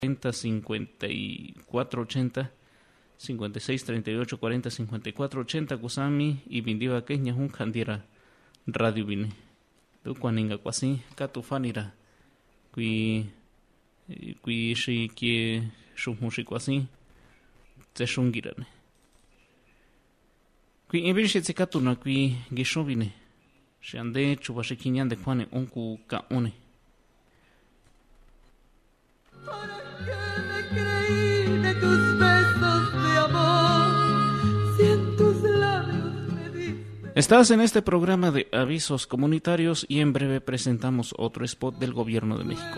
40 54 80 56 38 40 54 80 kusami y bindiva kenya hun khandira radio bine tu kwaninga kwasi katufanira kui shi que shumushi kwasi te shungirane kui inbishi tsikatuna kui gishobine shande chubashikinyan de kwane onku ka one. Estás en este programa de avisos comunitarios y en breve presentamos otro spot del Gobierno de México.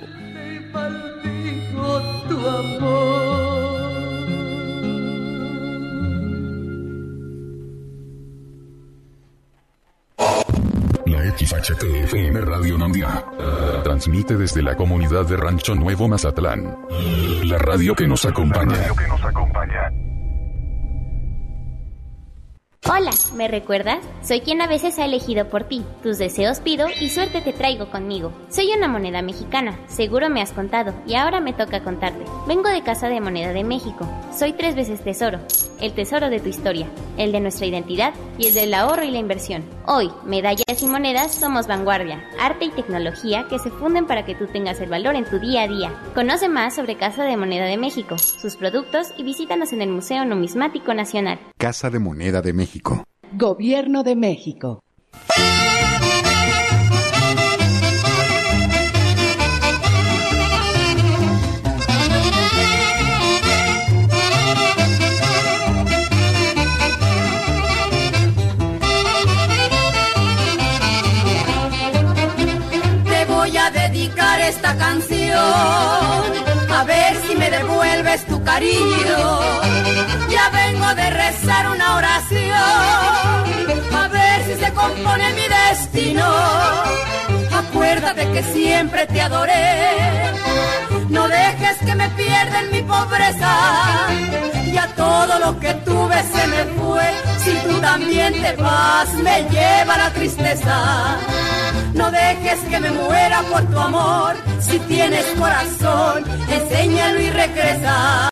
La XHTFM Radio Nandia transmite desde la comunidad de Rancho Nuevo Mazatlán. La radio que nos acompaña. Hola, ¿me recuerdas? Soy quien a veces ha elegido por ti. Tus deseos pido y suerte te traigo conmigo. Soy una moneda mexicana, seguro me has contado, y ahora me toca contarte. Vengo de Casa de Moneda de México. Soy 3 veces tesoro. El tesoro de tu historia, el de nuestra identidad y el del ahorro y la inversión. Hoy, medallas y monedas somos vanguardia, arte y tecnología que se funden para que tú tengas el valor en tu día a día. Conoce más sobre Casa de Moneda de México, sus productos y visítanos en el Museo Numismático Nacional. Casa de Moneda de México. Gobierno de México. Te voy a dedicar esta canción, a ver si me devuelves tu cariño. Ya vengo de rezar una oración, a ver si se compone mi destino. Acuérdate que siempre te adoré, no dejes que me pierda en mi pobreza. Ya todo lo que tuve se me fue, si tú también te vas me lleva la tristeza. No dejes que me muera por tu amor, si tienes corazón, enséñalo y regresa.